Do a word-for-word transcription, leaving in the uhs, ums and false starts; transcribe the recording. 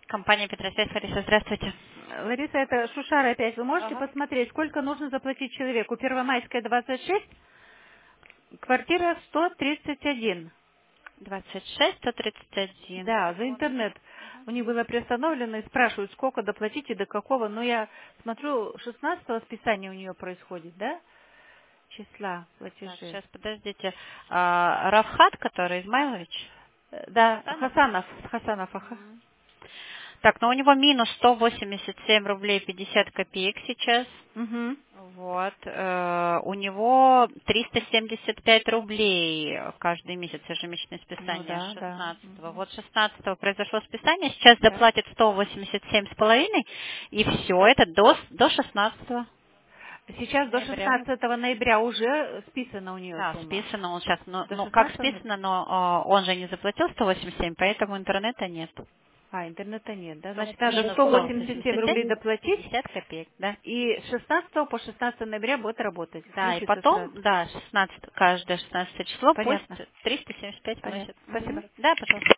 Компания Петросвязь, Лариса, здравствуйте. Лариса, это Шушара опять. Вы можете Ага. посмотреть, сколько нужно заплатить человеку? Первомайская, двадцать шесть, квартира сто тридцать один. двадцать шесть сто тридцать один. Да, за интернет. У них было приостановлено и спрашивают, сколько доплатить и до какого. Но я смотрю, шестнадцатого списание у нее происходит, да? Числа Так, платежей. сейчас, подождите. А, Равхат, который Измайлович? Э, Да, Хасанов? Хасанов. Хасанов, ага. Мгм. Так, ну у него минус сто восемьдесят семь рублей пятьдесят копеек сейчас. Угу. Вот. э, У него триста семьдесят пять рублей каждый месяц ежемесячное Ну списание с да, да. шестнадцатого. Мгм. Вот шестнадцатого произошло списание, сейчас Да. доплатит сто восемьдесят семь с половиной, и все, это до, до шестнадцатого Сейчас до ноября. шестнадцатого ноября уже списана у нее Да, сумма. списано он сейчас, ну, До ну как шестнадцатого ноября. списано, но а, он же не заплатил сто восемьдесят семь, поэтому интернета нет. А, интернета нет, да? Ну, Значит, надо минус сто сто восемьдесят семь восемьдесят семь рублей доплатить, пятьдесят копеек, да. и с шестнадцатого по шестнадцатое ноября будет работать. Да, и Включится потом, сразу. да, шестнадцатое, каждое шестнадцатое число пусть Понятно. триста семьдесят пять вносит. Понятно. Спасибо. Мгм. Да, пожалуйста.